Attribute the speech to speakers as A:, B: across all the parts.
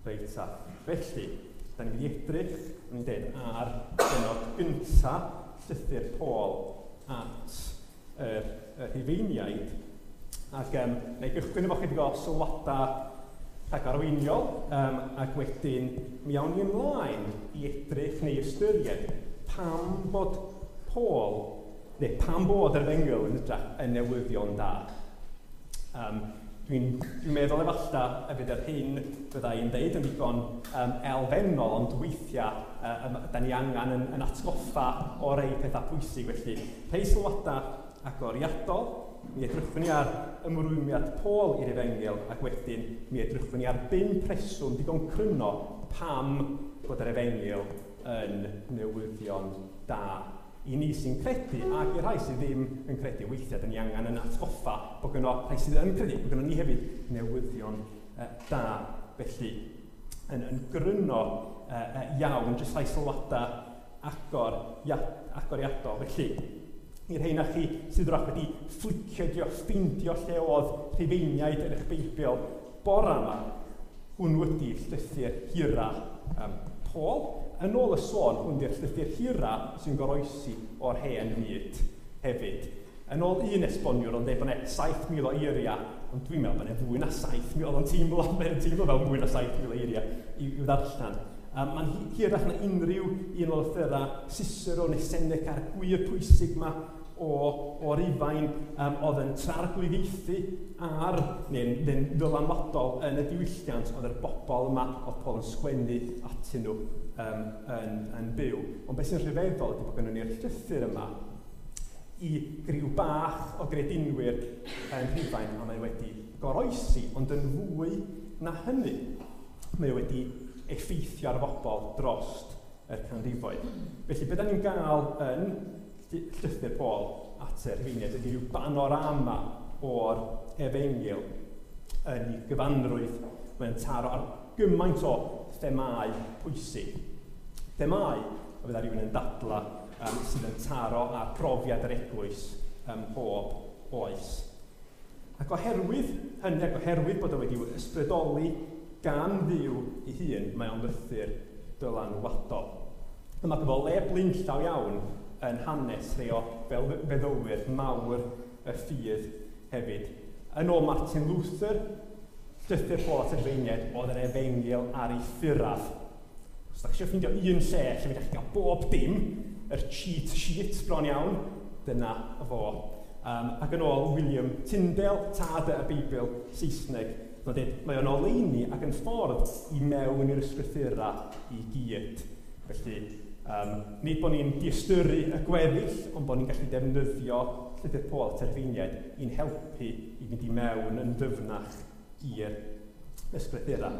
A: Reit ta. Felly, da ni'n mynd i edrych, ni'n dweud, ar benod gyntaf llythyr Paul at yr Rhufeiniaid. Ac na i gychwyn efo chydig o sylwadau rhagarweiniol, ac wedyn mi awn ni ymlaen i edrych neu ystyried pam bod Paul, neu pam bod yr Efengyl yn edrych yn newyddion da. Dwi'n meddwl efallai y bydd yr hyn fydda i'n deud yn ddigon elfennol, ond weithiau da ni angen yn atgoffa o rei pethau pwysig. Felly, rhai sylwadau agoriadol, mi edrychwn ni ar ymrwymiad Paul i'r Efengyl, ac wedyn mi edrychwn ni ar 5 reswm digon cryno pam bod yr Efengyl yn newyddion da. I ni sy'n credu, ac i'r rhai sydd ddim yn credu, weithiau, da ni angen yn atgoffa bod gynno rhai sydd yn credu, bod gynno ni hefyd newyddion da. Felly, yn gryno iawn, jyst rhai sylwadau agoriadol. Felly, i'r rheina chi sydd wrach wedi fflicio ffeindio lle oedd Rhufeiniaid yn eich Beibl bore yma, hwn wedi llythyr hira Paul. Yn ôl y sôn, hwn di'r llythyr hira sy'n goroesi o'r hen fyd hefyd. Yn ôl un esboniwr, ond dweud bod yna 7,000 o eiriau, ond dwi'n meddwl bod yna fwy na 7,000, ond teimlo fel fwy na 7,000 o eiriau i'w ddarllen. Mae'n hirach na unrhyw un o lythyrau Cicero neu Seneca a'r gwir pwysig yma o'r Ifain oedd yn trarglwyddiaethu ar, neu'n ddylanwadol yn y diwylliant oedd yr bobl yma oedd Paul yn sgwennu atyn nhw yn byw. Ond beth sy'n rhyfeddol ydy bod gynnon ni'r llythyr yma i griw bach o gredinwyr yn Rhufain, a mae wedi goroesi, ond yn fwy na hynny. Mae wedi effeithio ar bobl drost yr canrifoedd. Felly, beth da ni'n gael yn llythyr Paul at yr Rhufeiniaid ydy rhyw banorama o'r Efengyl yn ei gyfanrwydd. Mae'n taro ar gymaint o themau pwysig. Themau, o fydda rhywun yn dadla, sydd yn taro ar profiad yr eglwys pob oes. Ac oherwydd hynny, ac oherwydd bod o wedi ysbrydoli gan ddiw ei hun, mae o'n lythyr dylanwadol. Yma gyfo le blaenllaw iawn yn hanes rhai o feddylwyr mawr y ffydd hefyd. Yn ôl Martin Luther, llythyr Paul at yr Rhufeiniaid oedd yr Efengyl ar ei ffyrradd. Os da chi eisiau ffeindio un lle lle fydda chi gael bob dim, yr cheat sheet bron iawn, dyna fo. Ac yn ôl William Tyndale, tad y Beibl Saesneg, mae o'n oleini ac yn ffordd i mewn i'r ysgrythurau i gyd. Felly, nid bod ni'n diastyru y gweddill, ond bod ni'n gallu defnyddio llythyr Paul at yr Rhufeiniaid i'n helpu i fynd i mewn yn ddyfnach i'r ysgrythurau.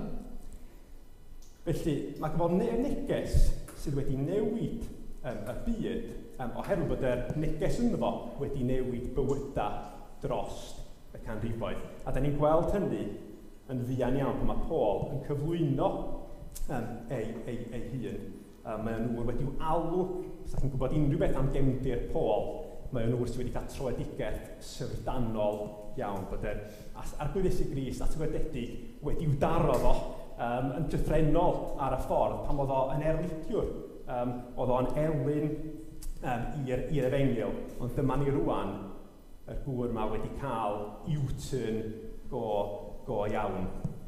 A: Felly, mae gyfo neges sydd wedi newid y byd, oherwydd bod yr neges ynddo fo wedi newid bywydau drost y canrifoedd. A da ni'n gweld hynny yn fuan iawn pan mae Paul yn cyflwyno ei hun. Mae o'n ŵr wedi'w alw, os ydych chi'n gwybod unrhyw beth am gefndir Paul, mae o'n ŵr sydd wedi cael troedigaeth syfrdanol iawn, bod yr arglwyddes i Grist a tywededig wedi'w daro fo yn dyffrennol ar y ffordd pan oedd o yn erlidiwr. Oedd o'n elyn i'r Efengyl, ond dyma ni rwan, y gŵr yma wedi cael U-turn go iawn.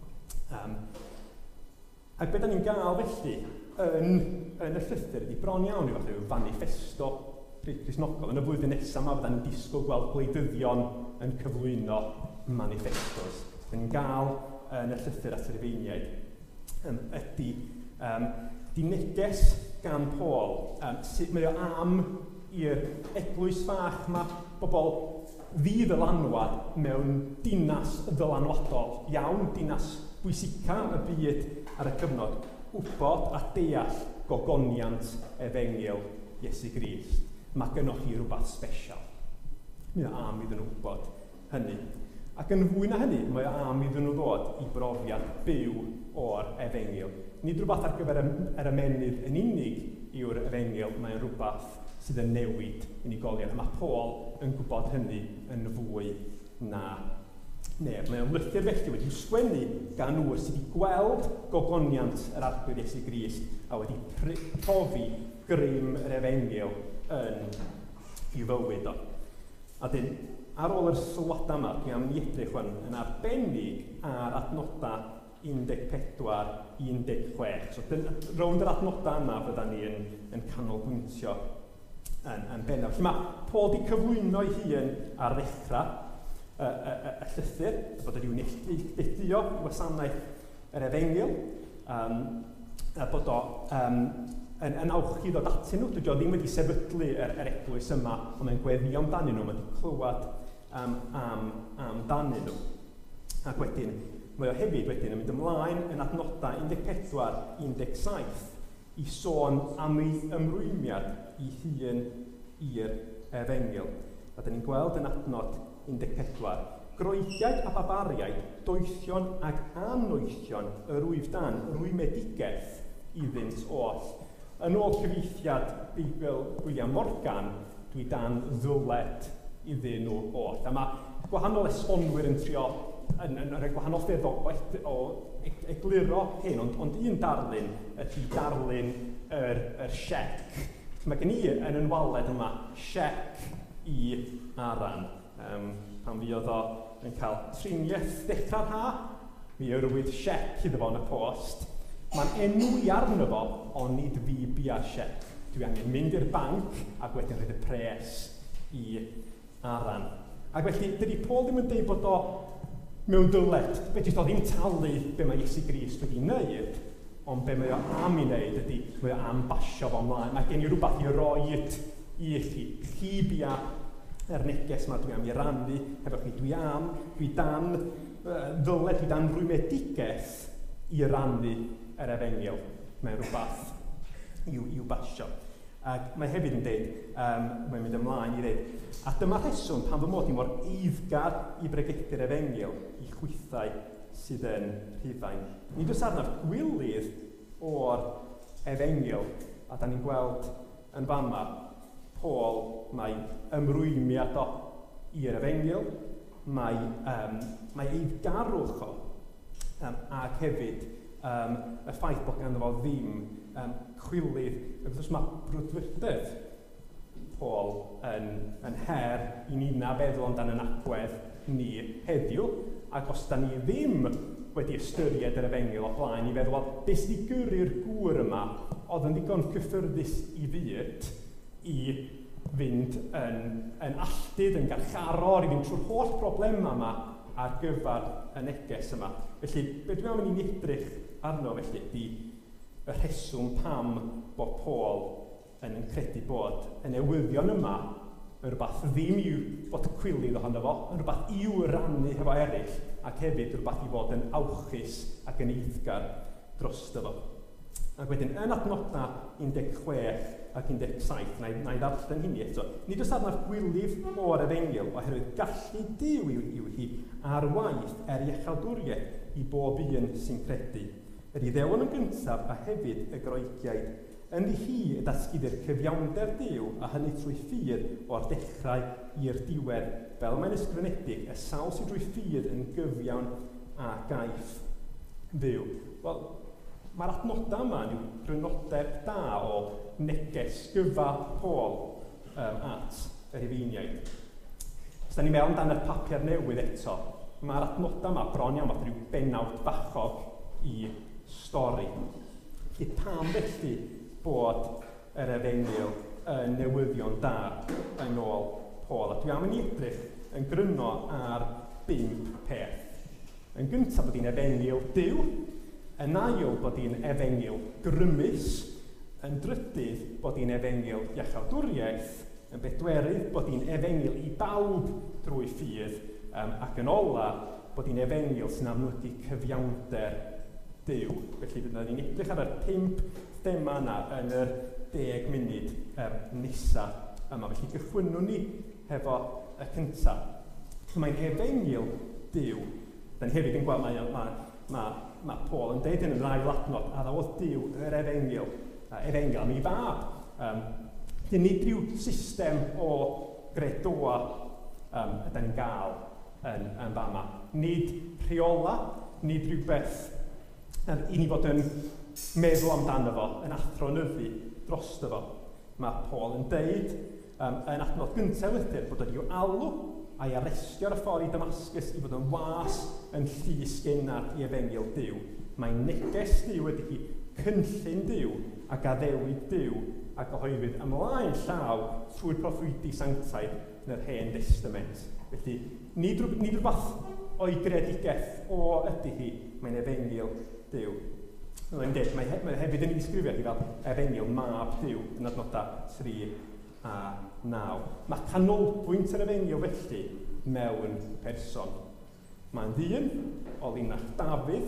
A: Ac beth da ni'n gael felly yn y llythyr ydy bron iawn i fath yw fanifesto Cristnogol. Yn y flwyddyn nesaf yma fydda ni'n disgwyl gweld gwleidyddion yn cyflwyno manifestos. Da ni'n gael yn y llythyr at yr Rhufeiniaid ydy neges gan Paul. Mae o am i'r eglwys fach yma, bobl ddi-ddylanwad mewn dinas ddylanwadol iawn, dinas bwysica y byd ar y cyfnod, wybod a deall gogoniant Efengyl Iesu Grist. Mae gennych chi rhywbeth sbesial. Mae o am iddyn nhw wybod hynny. Ac yn fwy na hynny, mae o am iddyn nhw ddod i brofiad byw o'r Efengyl. Nid rhywbeth ar gyfer yr ymenydd yn unig yw'r Efengyl, mae'n rhywbeth sydd yn newid unigolion. Mae Paul yn gwybod hynny yn fwy na neb. Mae o'n lythyr felly wedi sgwennu gan nhw sydd wedi gweld gogoniant yr arglwydd Iesu Grist a wedi profi grym yr Efengyl yn ei fywyd o. A dyn, ar ôl yr sylwadau yma, dwi am edrych yn arbennig ar adnodau 14 i 16. So, rownd yr adnodau yma fydda ni yn canolbwyntio yn bennaf. Felly mae Paul wedi cyflwyno ei hun ar ddechrau y llythyr, bod wedi neilltuo i wasanaeth yr Efengyl, a bod o yn awchu ddod atyn nhw. Dydy o ddim wedi sefydlu yr eglwys yma, ond mae'n gweddio amdanyn nhw, mae'n wedi clywed amdanyn nhw. Ac wedyn, mae o hefyd wedyn yn mynd ymlaen yn adnodau 14-17 i sôn am ei ymrwymiad ei hun i'r Efengyl. A dyn ni'n gweld yn adnod 14, groediaid a babariaid, doethion ac anoethion y rwyf dan, rwymedigeth iddynt oll. Yn ôl cyfeithiad Beibl William Morgan, dwi dan ddyled iddyn nhw oll. A mae gwahanol esbonwyr yn trio yn rhoi gwahanol ffyrdd o egluro hyn, ond un darlun ydy darlun yr siec. Mae gen i yn yn waled yma siec i Aran. Pan fi oedd o yn cael triniaeth dechrau'r ha, mi yrwyd siec iddo fo yn y post. Mae'n enwi arno fo, ond nid fi bia siec. Dwi angen mynd i'r banc ac wedyn rhaid y pres i Aran. Ac felly, dydy Paul ddim yn dweud bod o mewn dyled. Fe jyst o ddim talu be mae Iesu Grist wedi wneud, ond be mae o am i wneud ydy, mae o am basio fo ymlaen. Mae gen i rhywbeth i roed i chi. Chi bia yr neges yma dwi am i rannu efo chi. Dwi dan ddyled, dwi dan rwymedigeth i rannu yr Efengyl. Mae'n rhywbeth i'w basio. Ac mae hefyd yn dweud, mae'n mynd ymlaen i ddweud, a dyma rheswm pan fy mod i mor eiddgar i bregethu'r Efengyl i chwythau sydd yn Rhufain. Nid oes arnaf gwylydd o'r Efengyl, a da ni'n gweld yn fama, Paul, mae ymrwymiad o i'r Efengyl, mae eiddgarwch o, ac hefyd y ffaith bod ganddo fo ddim chwilydd. Wrth mae brwdfrydedd Paul yn her i ni'na feddwl amdan yn agwedd ni heddiw, ac os da ni ddim wedi ystyried yr Efengyl o blaen i feddwl, beth sydd wedi gyrru'r gŵr yma oedd yn ddigon cyffyrddus i fyd i fynd yn alltud, yn garcharor, i fynd trwy'r holl broblemau yma ar gyfer y neges yma. Felly, beth dwi'n mynd i'n edrych arno felly ydy y rheswm pam bod Paul yn credu bod y newyddion yma yn rhywbeth ddim i'w bod cwilydd ohono fo, yn rhywbeth i'w rannu hefo eraill, ac hefyd rhywbeth i fod yn awchus ac yn eiddgar drosto fo. Ac wedyn, yn adnodau 16 ac 17, na i ddarllen hynny eto, nid oes arnaf gwylydd o'r Efengyl oherwydd gallu Duw yw hi ar waith iechawdwriaeth i bob un sy'n credu. Yr Iddewon yn gyntaf a hefyd y Groegiaid. Ynddi hi y datgyddi'r cyfiawnder Duw a hynny trwy ffydd o'r dechrau i'r diwedd, fel mae'n ysgrifenedig, y sawl sydd drwy ffydd yn gyfiawn a gaeth Dduw. Wel, mae'r adnodau yma yw grynodeb da o neges gyfa Paul at yr Rhufeiniaid. Os da ni'n meddwl amdano'r papur newydd eto, mae'r adnodau yma bron iawn fath rhyw bennawd bachog i stori. Felly pam felly bod yr Efengyl yn newyddion da yn ôl Paul? A dwi am yn edrych yn gryno ar 5 peth. Yn gyntaf bod hi'n Efengyl Duw, yn ail bod hi'n Efengyl grymus, yn drydydd bod hi'n Efengyl iechawdwriaeth, yn bedwerydd bod hi'n Efengyl i bawb drwy ffydd, ac yn ola bod hi'n Efengyl sy'n amlygu cyfiawnder Duw. Felly byddwn ni'n edrych ar y 5 thema yna yn yr 10 munud nesa yma. Felly gychwynnwn ni hefo y cyntaf. Mae'n Efengyl Duw. Da ni hefyd yn gweld mae Paul yn deud yn yr ail adnod, a ddawodd Duw yr Efengyl am ei fab. Nid rhyw system o gredoa ydym ni'n gael yn fama. Nid rheola, nid rhywbeth i ni fod yn meddwl amdano fo, yn athronyddu drosto fo. Mae Paul yn deud yn adnod gyntaf lythyr bod wedi i'w alw a'i arestio ar y ffordd i Damascus i fod yn was yn llys gennad i efengyl Duw. Mae'n neges Duw wedi cynllun Duw a gaddewid Duw a gyhoeddwyd ymlaen llaw trwy'r proffwydi sanctaidd yn yr Hen Testament. Felly, nid rhywbeth o'i greadigaeth o ydy hi, mae'n efengyl Duw. Mae hefyd yn ei ddisgrifio hi fel efengyl mab Duw yn adnodau 3 a 9. Mae canolbwynt yr efengyl felly mewn person. Mae'n ddyn o linach Dafydd,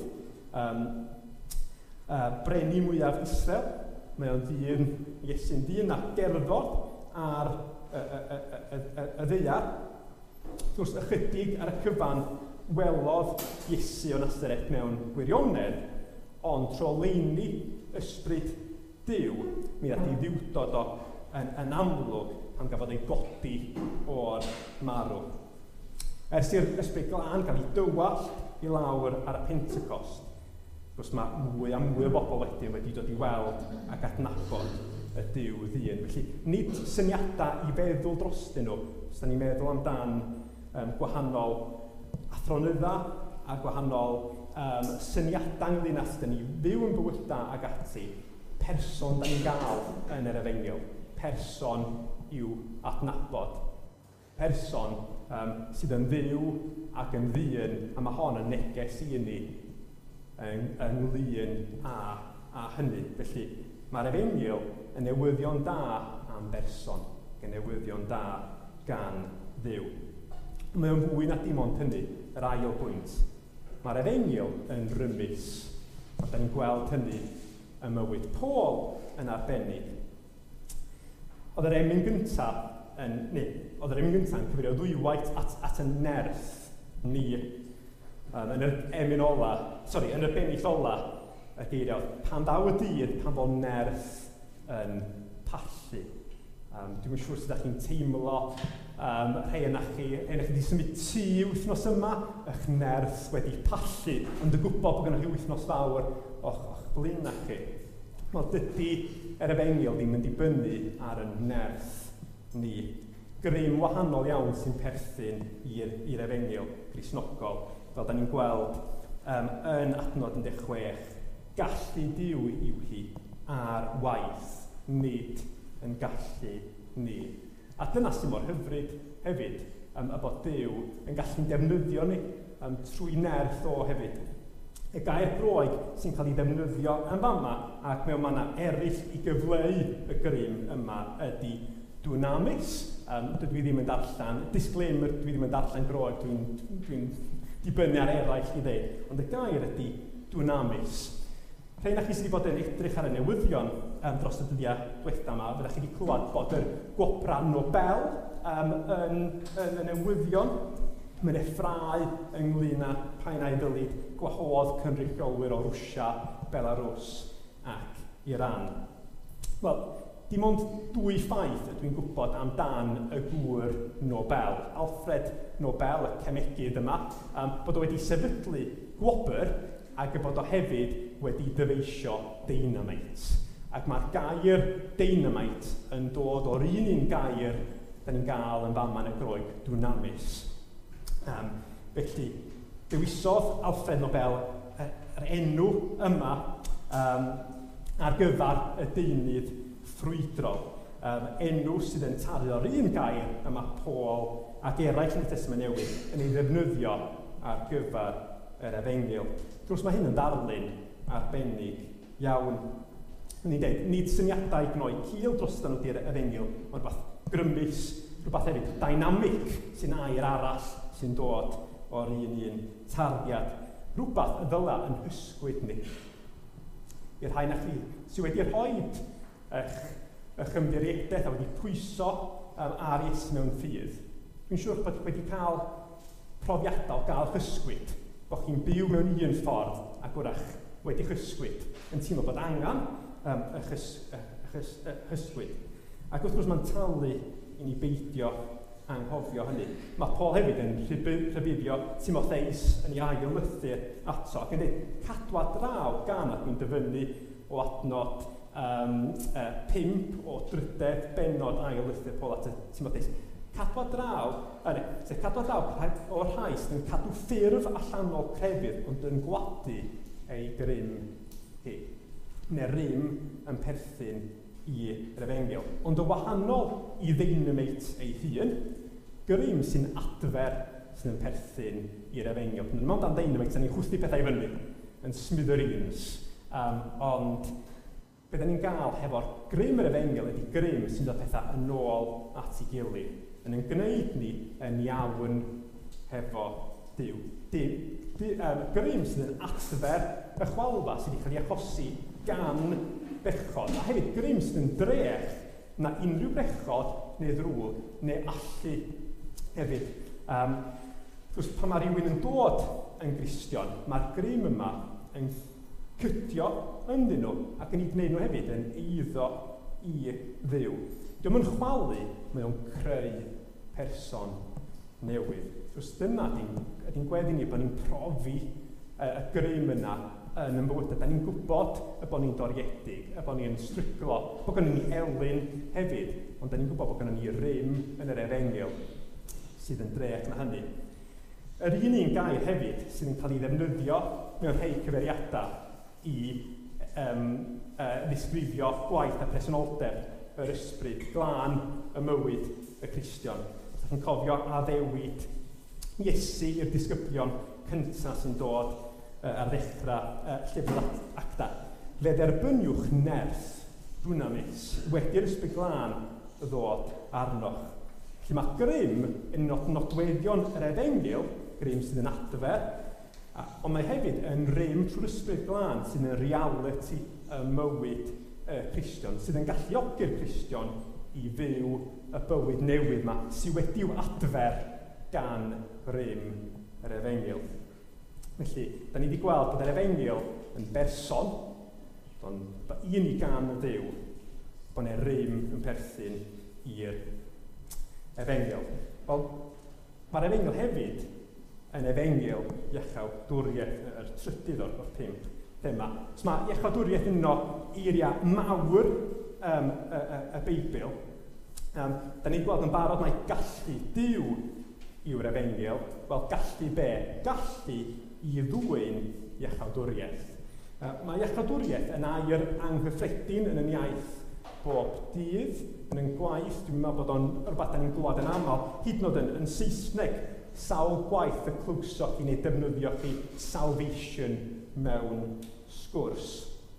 A: breni mwyaf Israel. Mae o'n ddyn, Iesu'n ddyn a gerddor ar y ddeiar. Wrth ychydig ar y cyfan welodd Iesu o Nasaret mewn gwirionedd, ond tro leini ysbryd Duw, mi ddod i ddiwdod o yn amlwg pan gafodd ei godi o'r marw. Ers i'r ysbryd glân gael ei dywallt i lawr ar y Pentecost, gwrs mae mwy a mwy o bobl wedyn wedi dod i weld ac adnabod y Duw ddyn. Felly, nid syniadau i feddwl drostyn nhw, os da ni'n meddwl amdan gwahanol athronyddau a gwahanol syniadau ynglyn â da ni fyw yn bywydau ag ati, person da ni'n gael yn yr efengyl. Person i'w adnabod. Person sydd yn fyw ac yn ddyn, a mae hon yn neges i ni ynglyn a hynny. Felly, mae'r efengyl yn newyddion da am berson, yn newyddion da gan Dduw. Mae o'n fwy na dim ond hynny, yr ail bwynt. Mae'r efengyl yn rymus, a da ni'n gweld hynny ym mywyd Paul yn arbennig. Oedd yr emyn gyntaf yn cyfeirio ddwywaith at y nerth ni. Yn yr emyn ola, yn yr bennill ola, y geirio, pan daw y dydd, pan fod nerth yn pallu. Dwi'n yn siŵr sydd ydych chi'n teimlo rhai yna chi wedi symud tŷ wythnos yma, eich nerth wedi pallu, ond y gwybod bod gennych chi wythnos fawr o'ch blin na chi. Wel, dydy yr efengyl ddim yn dibynnu ar y nerth ni. Grym wahanol iawn sy'n perthyn i'r efengyl Gristnogol. Fel da ni'n gweld yn adnod 16, gallu Duw yw hi ar waith, nid yn gallu ni. A dyna sy'n mor hyfryd hefyd, y bod Duw yn gallu'n defnyddio ni trwy nerth o hefyd. Y gair Groeg sy'n cael ei ddefnyddio yn fama ac mewn manna eraill i gyfleu y grym yma ydy dunamis. Dwi ddim yn darllen, disclaimer, dwi ddim yn darllen Groeg, dwi'n dibynnu ar eraill i ddeud, ond y gair ydy dunamis. Rhaid na chi sydd wedi bod yn edrych ar y newyddion dros y dyddiau diwethaf yma, fyddwch chi wedi clywed bod yr gwopra Nobel yn y newyddion. Mae'n effrau ynglyn â pa'n ei ddylid gwahodd cynrychiolwyr o Rwsia, Belarus ac Iran. Wel, dim ond 2 ffaith ydw i'n gwybod amdan y gŵr Nobel. Alfred Nobel, y cemegydd yma, bod o wedi sefydlu gwobr ac bod o hefyd wedi dyfeisio dynamite. Ac mae'r gair dynamite yn dod o'r un gair da ni'n gael yn fama yn y Groeg, dunamis. Felly, dewisodd Alfred Nobel yr enw yma ar gyfer y deunydd ffrwydrol. Enw sydd yn talu o'r un gair yma Paul ac eraill yn y Testament Newydd yn ei ddefnyddio ar gyfer yr efengyl. Gwrs mae hyn yn darlun arbennig iawn. Ni'n dweud, nid syniadau gnoi cil drostan nhw di'r efengyl, ond rhywbeth grymus, rhywbeth hefyd dynamic sy'n air arall sy'n dod o'r un tarddiad. Rhywbeth y ddyla yn hysgwyd ni. I'r rhai na chi sydd wedi rhoi eich ymddiriadaeth a wedi pwyso ar Iesu mewn ffydd. Dwi'n siŵr bod wedi cael profiadau o gael hysgwyd, bod chi'n byw mewn un ffordd ac wrach wedi hysgwyd, yn teimlo bod angen hysgwyd. Ac wrth gwrs mae'n talu i ni beidio anghofio hynny. Mae Paul hefyd yn rhybuddio Timotheus yn ei ail lythyr ato, ac yn dweud, cadwa draw gan ac yn dyfynnu o adnod 5 o 30 benod ail lythyr Paul at Timotheus. Cadwa draw o'r rhai sydd yn cadw ffurf allanol crefydd ond yn gwadu ei grym hi, neu rym yn perthyn i'r Efengyl. Ond o wahanol i ddeinameit ei hun, grym sy'n adfer sy'n yn perthyn i'r Efengyl. Mae'n dan ddeinameit, sy'n ni'n chwthio pethau i fyny, yn smithereens. Ond beth ni'n gael hefo'r grym yr Efengyl ydy grym sy'n dod pethau yn ôl at ei gilydd, yn gwneud ni yn iawn hefo Duw. Grym sydd yn adfer y chwalfa sydd wedi cael ei achosi gan bechod, a hefyd grym sydd yn drech na unrhyw bechod neu ddrwg neu allu hefyd. Pan mae rhywun yn dod yn Gristion, mae'r grym yma yn cydio ynddyn nhw ac yn ei gwneud nhw hefyd yn eiddo i Dduw. Diolch yn chwalu, mae o'n creu person newydd. Dyna ydy'n gweddi ni bod ni'n profi y grym yna yn ymwybod. Da ni'n gwybod bod ni'n doriedig, bod ni'n stryglo, bod gynnu ni elyn hefyd, ond da ni'n gwybod bod gynnu ni rym yn yr Efengyl sydd yn drech na hynny. Yr un gair hefyd sydd yn cael ei ddefnyddio mewn rhai cyfeiriadau i ddisgrifio gwaith a presenoldeb yr ysbryd glân y mywyd y Cristion. Chi'n cofio addewid Iesu i'r disgyblion cyntaf sy'n dod ar ddechrau llyfr Acta. Fe dderbyniwch nerth, dunamis, wedi'r ysbryd glân ddod arnoch. Felly mae grym yn nodweddion yr Efengyl, grym sydd yn adfer, ond mae hefyd yn rym trwy'r ysbryd glân sydd yn reality y mywyd Cristion, sydd yn galluogi'r Cristion i fyw y bywyd newydd yma sydd wedi'w adfer gan rym yr Efengyl. Felly, da ni wedi gweld bod yr Efengyl yn berson, un i gan y Dduw, bod yna rym yn perthyn i'r Efengyl. Wel, mae'r Efengyl hefyd yn Efengyl iachawdwriaeth, yr trydydd o'r 5 thema. So mae iachawdwriaeth yn uno eiriau mawr y Beibl. Da ni'n gweld yn barod mae gallu Duw yw'r Efengyl. Wel, gallu be? Gallu i ddwyn iachawdwriaeth. Mae iachawdwriaeth yn air anghyffredin yn y iaith bob dydd, yn y gwaith. Dwi'n meddwl bod o'n rhywbeth da ni'n glwad yn aml, hyd yn oed yn Saesneg, sawl gwaith y clwswch i wneud defnyddio chi salvation mewn sgwrs.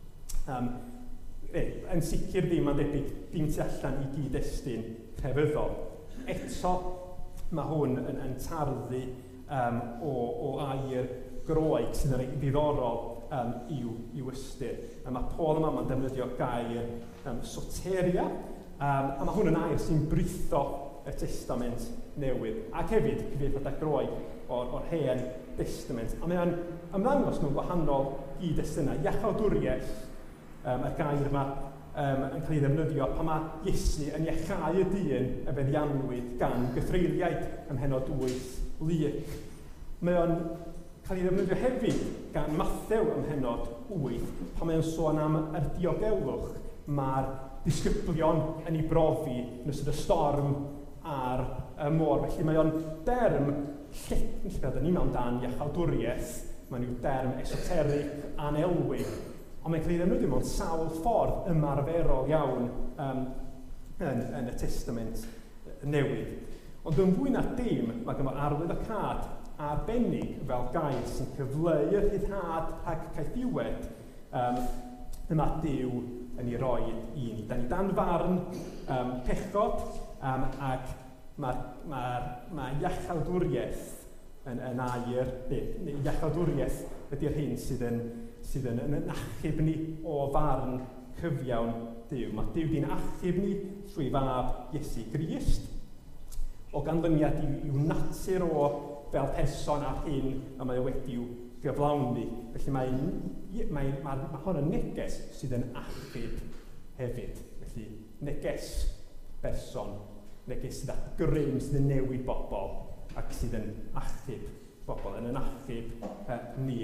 A: Yn sicr ddim yn debyg dim tu allan i gyd-destun crefyddol. Eto, mae hwn yn tarddu o air groeg sydd yn ddiddorol i'w ystyr. Mae Paul yma yn defnyddio gair soteria, a mae hwn yn air sy'n britho y Testament Newydd, ac hefyd cyfieithiadau groeg o'r Hen Testament. A mae'n ymddangos mewn gwahanol gyd-destunau. Iachawdwriaeth, y gair yma yn cael ei ddefnyddio pan mae Iesu yn iachau y dyn y feddiannwyd gan gythreiliaid ym Mhenod 8 Lyc. Mae o'n cael ei ddefnyddio hefyd gan Mathew ym Mhenod 8 pan mae'n sôn am yr diogelwch mae'r disgyblion yn ei brofi yn ystod y storm ar y môr. Felly mae o'n derm lle ni mewn dan iachawdwriaeth, mae'n yw derm esoteric anelwig, ond mae'n cael ei ddefnyddio mewn sawl ffordd ymarferol iawn yn y Testament Newydd. Ond yn fwy na dim, mae gynno arwyddocâd arbennig fel gair sy'n cyfleu'r rhyddhad rhag caethiwed yma Duw yn ei roi i ni. Da ni dan farn pechod ac mae iachawdwriaeth yn air, iachawdwriaeth ydy'r hyn sydd yn achub ni o farn cyfiawn Duw. Mae Duw di'n achub ni trwy fab Iesu Grist, o ganlyniad i'w natur o fel person ar hyn a mae wedi'w gyflawni. Felly mae hwn yn neges sydd yn achub hefyd. Felly neges berson neges sydd â grym sydd yn newid bobl ac sydd yn achub bobl, yn achub ni.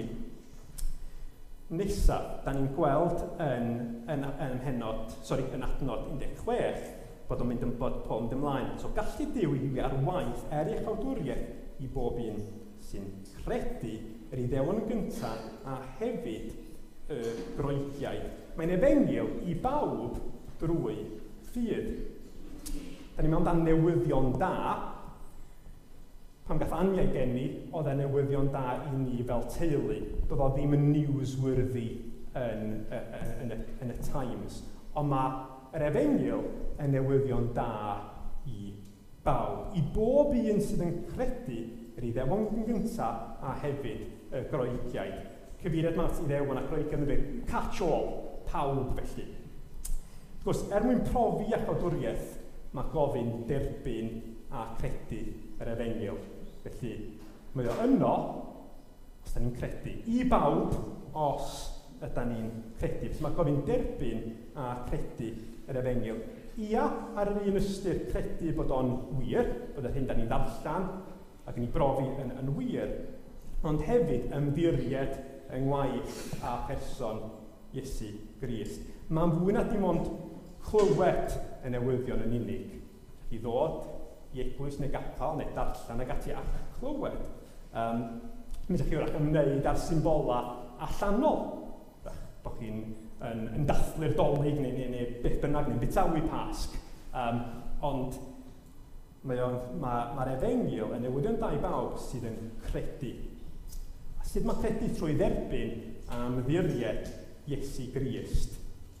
A: Nesaf, da ni'n gweld yn adnod 16 bod o'n mynd yn bod Paul yn ymlaen. So gallu Duw i ar waith eich awdwriaeth i bob un sy'n credu yr Iddewon gyntaf a hefyd y groediau. Mae'n efengyl i bawb drwy ffydd. Da ni'n mewn dan newyddion da. Pam gath Ania i geni, oedd e newyddion da i ni fel teulu. Doedd o ddim yn newsworthy yn y Times. Ond mae yr efengyl yn newyddion da i bawb. I bob un sydd yn credu yr Iddewon gyntaf a hefyd y groediau. Cyfeiriad mas Iddewon a groediau yn dweud catch all, pawb felly. Wrth gwrs, mwyn profi ac awdwriaeth, mae gofyn derbyn a credu yr efengyl. Felly, mae o yno, os da ni'n credu, i bawb os ydda ni'n credu. Felly mae gofyn derbyn a credu yr efengyl. Ia, ar yr un ystyr credu bod o'n wir, bod yr hyn da ni'n ddarllen ac yn ei brofi yn wir, ond hefyd ymddiried yng ngwaith a person Iesu Grist. Mae'n fwy na dim ond clywed y newyddion yn unig. I ddod i eglwys neu gapel neu darllen ag ati ac clywed. Mynd chi wrach ymwneud ar symbola allanol. Bod chi'n yn dathlu'r dolyg neu beth bynnag neu'n bitawi pasg. Ond mae'r efengyl yn newyddion da i bawb sydd yn credu. A sut mae credu trwy dderbyn am ddiried Iesu Grist.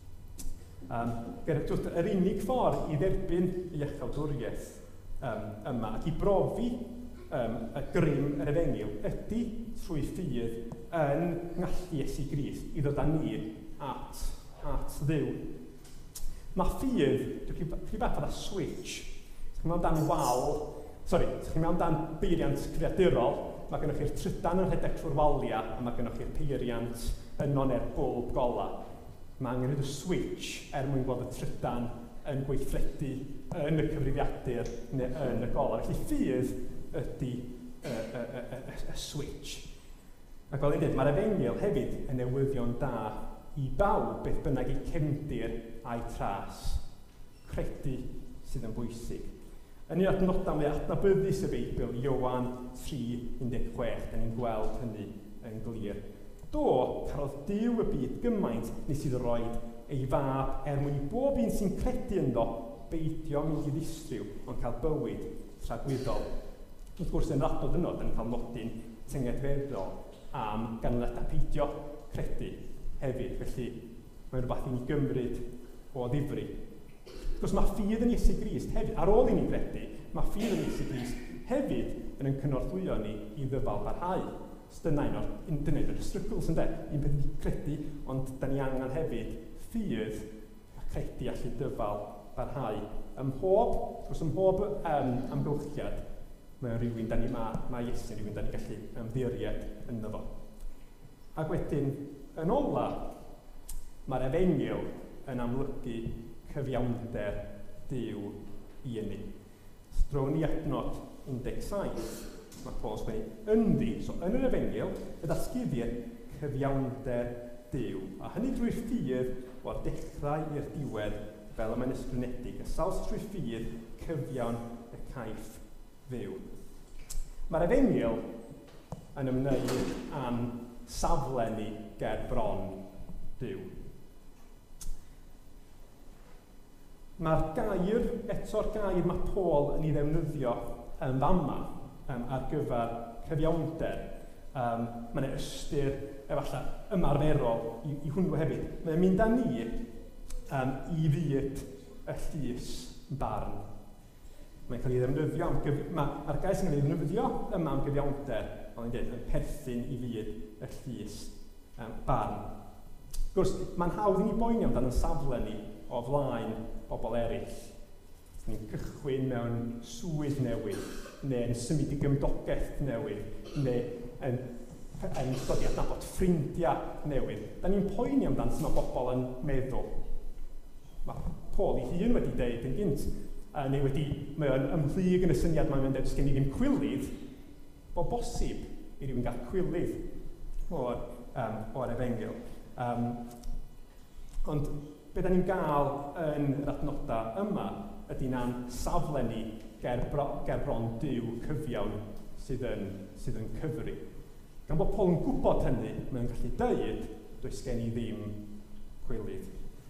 A: Yr unig ffordd i dderbyn i echawdwriaeth yma ac i brofi y grym yr efengyl ydy trwy ffydd yn ngallu Iesu Grist i ddod â ni at Dduw. Mae ffydd, chi bach fod a switch. Chi'n mewn dan chi'n mewn dan beiriant creadurol, mae gennych chi'r trydan yn rhedeg trwy'r walia a mae gennych chi'r peiriant yn one'r bwlb gola. Mae angen y switch mwyn gweld y trydan yn gweithredu yn y cyfrifiadur neu yn y gola. Felly ffydd ydy y switch. Ac fel i'n dweud, mae'r efengyl hefyd yn newyddion da i bawb beth bynnag i cefndir a'i tras. Credu sydd yn bwysig. Yn un adnodau mae adnabyddus y Beibl, Ioan 3:16, da ni'n gweld hynny yn glir. Do, carodd Duw y byd gymaint nes iddo roed ei fab mwyn i bob un sy'n credu ynddo beidio mynd i ddistryw ond cael bywyd tragwyddol. Wrth gwrs yn adnod yno, da ni'n cael nodyn tyngedfeddol am ganlyniadau peidio credu hefyd. Felly, mae'n rhywbeth i ni gymryd o ddifri. Wrth gwrs mae ffydd yn Iesu Grist hefyd, ar ôl i ni credu, mae ffydd yn Iesu Grist hefyd yn cynorthwyo ni i ddyfal barhau. Dyna un o'r strygls yn un beth ni credu, ond da ni angen hefyd ffydd a credu allu dyfal barhau. Ym mhob amgylchiad, mae rhywun mae Iesu rhywun da ni gallu ymddiried ynddo fo. Ac wedyn, yn ola, mae'r efengyl yn amlygu cyfiawnder Duw i ni. Drown ni adnod 17. Mae Paul's gweud ynddi, so yn yr efengyl, y datguddiad cyfiawnder Duw. A hynny drwy'r ffydd o'r dechrau i'r diwedd fel y mae'n ysgrifenedig, y saws trwy ffydd cyfiawn y caiff fyw. Mae'r efengyl yn ymwneud am safle ni ger bron Duw. Mae'r gair, eto'r gair mae Paul yn ei ddefnyddio yn fama, ar gyfer cyfiawnder. Mae'n ystyr efallai ymarferol i hwnnw hefyd. Mae'n mynd â ni i fyd y llys barn. Mae'n cael ei ddefnyddio mae'r gair sy'n cael ei ddefnyddio yma am gyfiawnder, ond yn perthyn i fyd y llys barn. Gwrs, mae'n hawdd i ni boeni amdano safle ni o flaen bobl eraill. Ni'n cychwyn mewn swydd newydd, neu yn symud i gymdogaeth newydd, neu yn dod i adnabod ffrindiau newydd. Da ni'n poeni amdano sut mae bobl yn meddwl. Mae Paul ei hun wedi deud yn gynt, Mae o'n ymhlug yn y syniad mae'n mynd, os gen i ddim cwilydd, bod bosib i rywun gael cwilydd o'r Efengyl. Ond be da ni'n gael yn yr adnodau yma ydy na'n safle ni ger bron Duw cyfiawn sydd yn cyfri. Gan bod Paul yn gwybod hynny, mae'n gallu dweud, does gen i ddim cwilydd.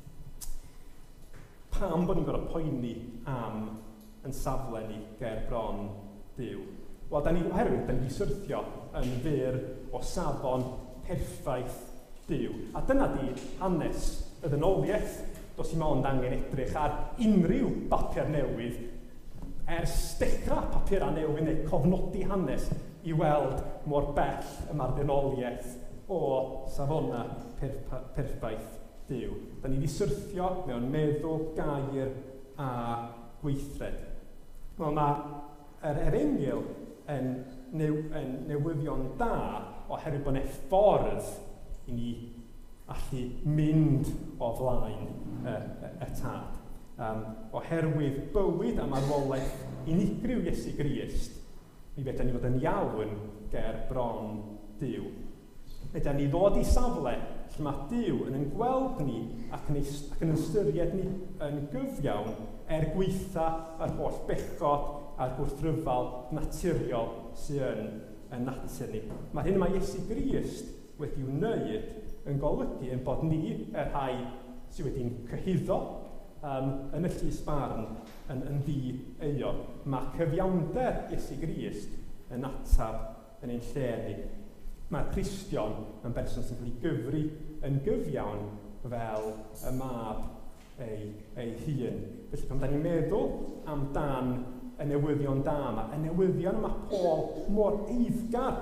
A: Pam bod ni'n gorfod poeni am yn safle ni ger bron Duw? Wel, oherwydd, da ni wedi syrthio yn fyr o safon perffaith Duw. A dyna di hanes y ddynoliaeth. Does i mond angen edrych ar unrhyw bapur newydd ers dechrau papurau newydd neu cofnodi hanes i weld mor bell y mae'r ddynoliaeth o safona perffaith Duw. Da ni wedi syrthio mewn meddwl, gair a gweithred. Wel, mae'r Efengyl yn newyddion da oherwydd bod yna ffordd i ni allu mynd o flaen y tad. Oherwydd bywyd a marwolaeth unigryw Iesu Grist, mi fedra ni fod yn iawn ger bron Duw. Fedra ni ddod i safle lle mae Duw yn gweld ni ac yn ystyried ni yn gyfiawn gweitha yr holl bechod a'r gwrthryfal naturiol sydd yn natur ni. Mae'r hyn mae Iesu Grist wedi wneud yn golygu yn bod ni rhai sydd wedi'n cyhuddo yn y llys barn yn ddi-euog. Mae cyfiawnder Iesu Grist yn atab yn ein lle ni. Mae'r Cristion yn berson sy'n cael ei gyfri yn gyfiawn fel y mab ei hun. Felly, pan da ni'n meddwl amdan y newyddion da yma, y newyddion yma Paul mor eiddgar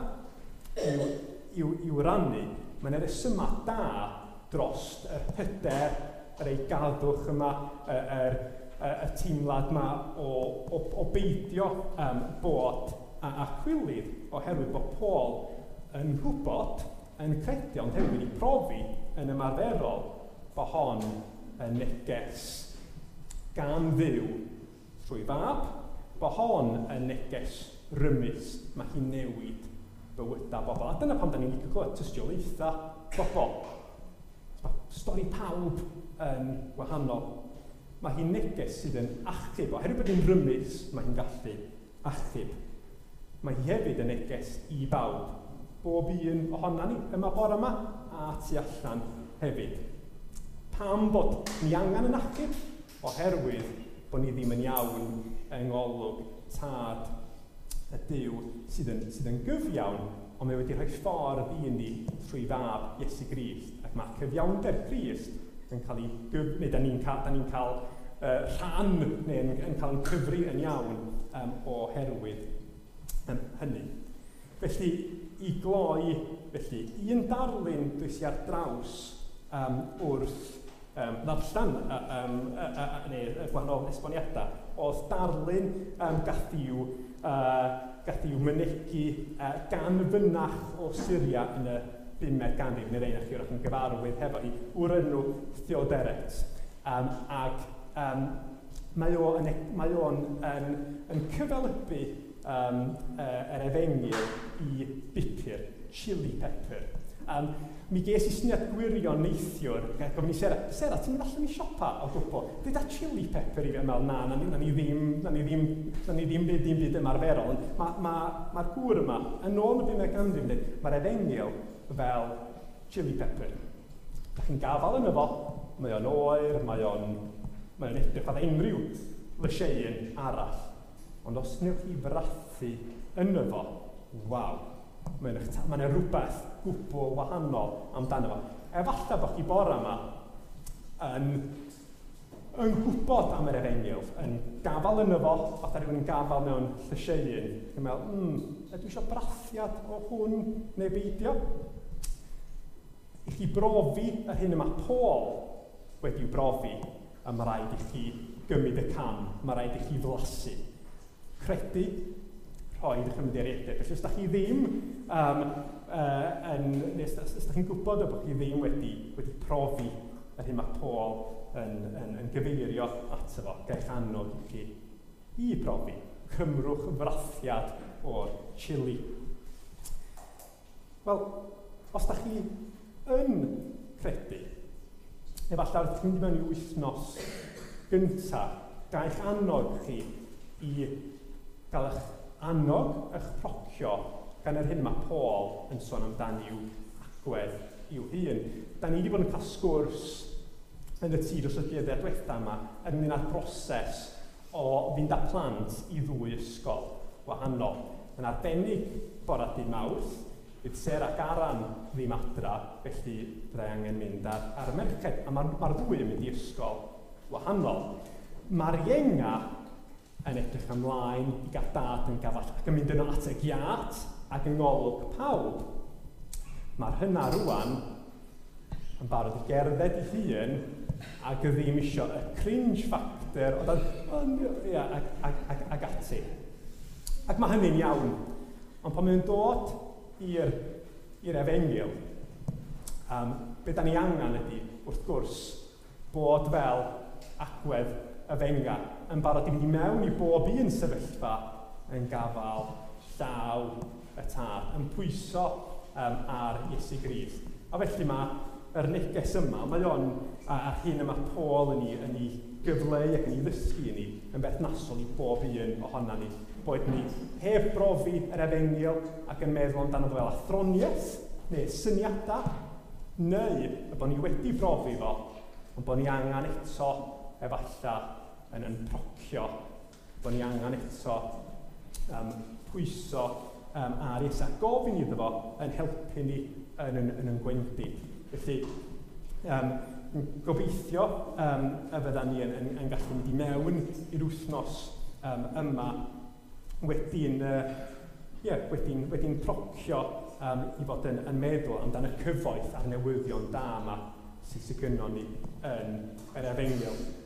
A: i'w rannu, mae'n resymau da dros y hyder, yr eigadwch yma, y teimlad yma o beidio bod a chwilydd oherwydd bod Paul yn gwybod, yn credu, ond hefyd wedi profi yn ymarferol bod hon yn neges gan Dduw trwy fab, bod hon yn neges rymus, mae hi'n newid bywydau bobl. A dyna pam da ni'n licio clywed tystiolaethau bobl. Mae stori pawb yn wahanol. Mae hi'n neges sydd yn achub, oherwydd bod hi'n rymus, mae hi'n gallu achub. Mae hi hefyd yn neges i bawb. Bob un ohona ni yma bore yma a tu allan hefyd. Pam bod ni angen yn achub? Oherwydd bod ni ddim yn iawn yng ngolwg tad y Duw sydd yn gyfiawn, ond mae wedi rhoi ffordd i ni trwy fab Iesu Grist. Ac mae cyfiawnder Crist yn cael ei gyfri, neu da ni'n cael rhan, neu yn cael yn cyfri yn iawn oherwydd hynny. Felly, i gloi, un darlun dwys i ar draws wrth ddarllen neu gwahanol esboniadau, oedd darlun gath i'w mynegu gan fynach o Syria yn y 5eg ganrif, neu ein chi wrach yn gyfarwydd hefo hi, o'r enw Theoderet. Ac mae o'n yn cyfalybu yr Efengyl i bupur, chili pepper. Mi ges i syniad gwirion neithiwr, gofyn i Sera, ti'n mynd allan i siopa o gwbl? Dyda chili pepper i fi ymwneud, na ni ddim byd ymarferol. Mae'r gŵr yma, yn ôl y 5eg ganrif, mae'r Efengyl fel chili pepper. Da chi'n gafal yno fo, mae o'n oer, mae o'n edrych fath unrhyw lysieun arall. Ond os newch chi frathu yno fo, waw, mae yna rhywbeth gwbl wahanol amdano fo. Efallai bod chi bore yma yn gwybod am yr Efengyl, yn gafal yno fo, fatha rhywun yn gafal mewn llyseun, yn meddwl, ydw i eisiau brathiad o hwn neu beidio? I chi brofi yr hyn yma Paul wedi'w brofi, a mae rhaid i chi gymryd y cam, mae rhaid i chi flasu. Credu, rhoi eich ymddiariadau. Felly, os da chi ddim, os da chi'n gwybod bod chi ddim wedi profi yr hyn mae Paul yn gyfeirio ato fo, gael eich annog i chi i brofi. Cymrwch frathiad o'r chili. Wel, os da chi yn credu, efallai wrth mynd mewn i wythnos gyntaf, gael eich annog chi i gael eich annog eich procio gan yr hyn mae Paul yn sôn amdani i'w agwedd i'w hun. Da ni wedi bod yn cael sgwrs yn y tŷ dros y dyddiau diwethaf yma ynglyn â'r broses o fynd â plant i ddwy ysgol wahanol. Yn arbennig bore dydd Mawrth, bydd Ser ac Aran ddim adra, felly byddai angen mynd ar y merched. A mae'r ddwy yn mynd i ysgol wahanol. Mae'r ienga yn edrych ymlaen i gael dad yn gafall ac yn mynd yn ategiad ac yn ngolwg pawb. Mae'r hynna rwan yn barod i gerdded i hun ac ddim isio y cringe factor ag ati. Ac mae hynny'n iawn. Ond pan mae'n dod i'r Efengyl, be da ni angen ydy, wrth gwrs, bod fel agwedd y fenga yn barod i fynd i mewn i bob un sefyllfa yn gafal llaw y tad, yn pwyso ar Iesu Grist. A felly mae'r neges yma, mae o'n a'r hyn yma Paul yn ei gyfleu ac yn ei ddysgu ni yn berthnasol i bob un ohona ni. Boed ni heb brofi yr Efengyl ac yn meddwl amdano fel athroniaeth neu syniadau, neu y bod ni wedi brofi fo, ond bod ni angen eto efallai yn procio, bod ni angen eto pwyso ar Iesu a gofyn iddo fo yn helpu ni yn gwendi. Felly, gobeithio y fydda ni yn gallu mynd i mewn i'r wythnos yma wedi'n procio i fod yn meddwl amdano y cyfoeth a'r newyddion da yma sydd gynnon ni yn yr Efengyl.